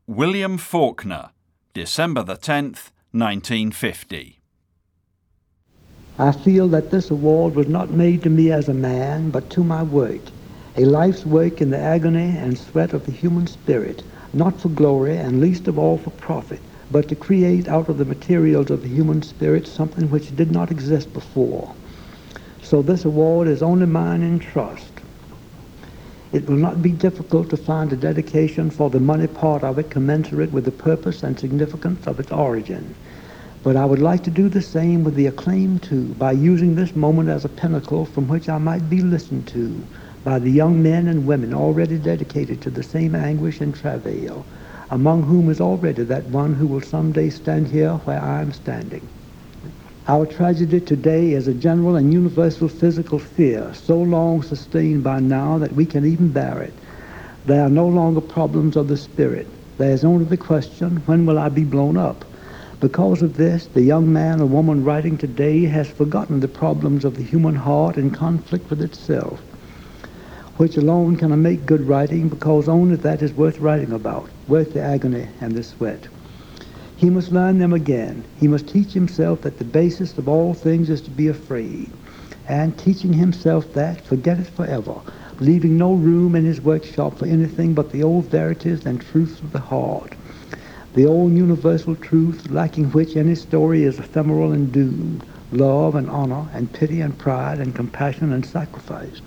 William Faulkner, December the 10th, 1950. I feel that this award was not made to me as a man, but to my work, a life's work in the agony and sweat of the human spirit, not for glory and least of all for profit, but to create out of the materials of the human spirit something which did not exist before. So this award is only mine in trust. It will not be difficult to find a dedication for the money part of it commensurate with the purpose and significance of its origin. But I would like to do the same with the acclaim too, by using this moment as a pinnacle from which I might be listened to by the young men and women already dedicated to the same anguish and travail, among whom is already that one who will someday stand here where I am standing. Our tragedy today is a general and universal physical fear, so long sustained by now that we can even bear it. There are no longer problems of the spirit. There is only the question, when will I be blown up? Because of this, the young man or woman writing today has forgotten the problems of the human heart in conflict with itself, which alone can make good writing, because only that is worth writing about, worth the agony and the sweat. He must learn them again. He must teach himself that the basis of all things is to be afraid, and teaching himself that, forget it forever, leaving no room in his workshop for anything but the old verities and truths of the heart, the old universal truth, lacking which any story is ephemeral and doomed, love and honor and pity and pride and compassion and sacrifice.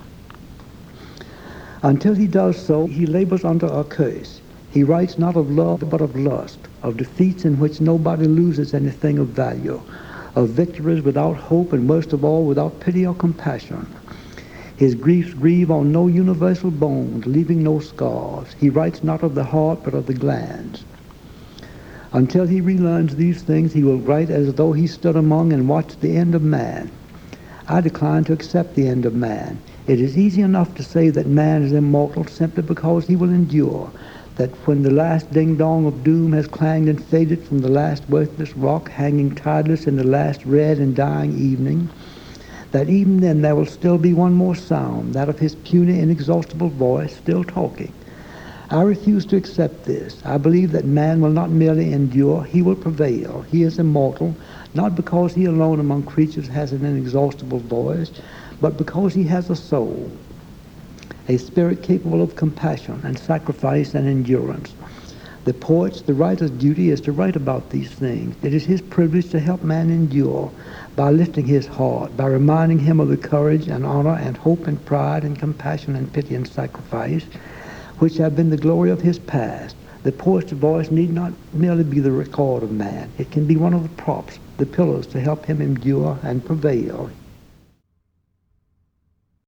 Until he does so, he labors under a curse. He writes not of love, but of lust, of defeats in which nobody loses anything of value, of victories without hope, and worst of all, without pity or compassion. His griefs grieve on no universal bones, leaving no scars. He writes not of the heart, but of the glands. Until he relearns these things, he will write as though he stood among and watched the end of man. I decline to accept the end of man. It is easy enough to say that man is immortal simply because he will endure, that when the last ding-dong of doom has clanged and faded from the last worthless rock hanging tideless in the last red and dying evening, that even then there will still be one more sound, that of his puny, inexhaustible voice still talking. I refuse to accept this. I believe that man will not merely endure, he will prevail. He is immortal, not because he alone among creatures has an inexhaustible voice, but because he has a soul, a spirit capable of compassion and sacrifice and endurance. The poet's, the writer's duty is to write about these things. It is his privilege to help man endure by lifting his heart, by reminding him of the courage and honor and hope and pride and compassion and pity and sacrifice which have been the glory of his past. The poet's voice need not merely be the record of man. It can be one of the props, the pillars to help him endure and prevail.